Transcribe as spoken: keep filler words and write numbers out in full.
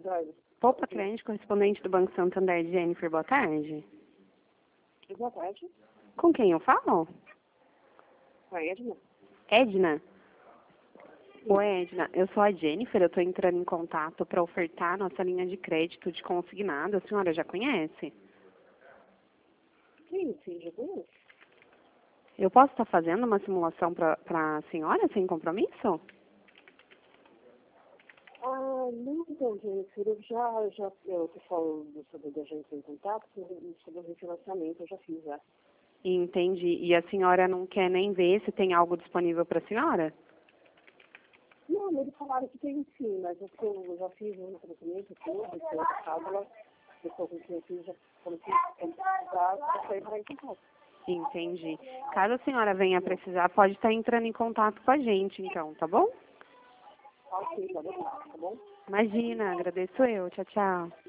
tarde. Poupa Cliente, correspondente do Banco Santander, Jennifer, boa tarde. Boa tarde. Com quem eu falo? Com a Edna. Edna? Oi, Edna, eu sou a Jennifer, eu estou entrando em contato para ofertar nossa linha de crédito de consignado. A senhora já conhece? Sim, sim, já conheço. Eu posso estar fazendo uma simulação para a senhora sem compromisso? Ah, não, então, Jennifer, eu já, já, eu tô falando sobre a gente em contato, sobre o refinanciamento, eu já fiz já. Entendi. E a senhora não quer nem ver se tem algo disponível para a senhora? Não, eles falaram que tem sim, mas eu, eu já fiz um tratamento, tudo, esse outro caso, ela, depois que eu fiz, já falou que é precisar, já foi para em contato. Entendi. Caso a senhora venha precisar, pode estar entrando em contato com a gente, então, tá bom? Ok, tá bom, tá bom? Imagina, agradeço eu. Tchau, tchau.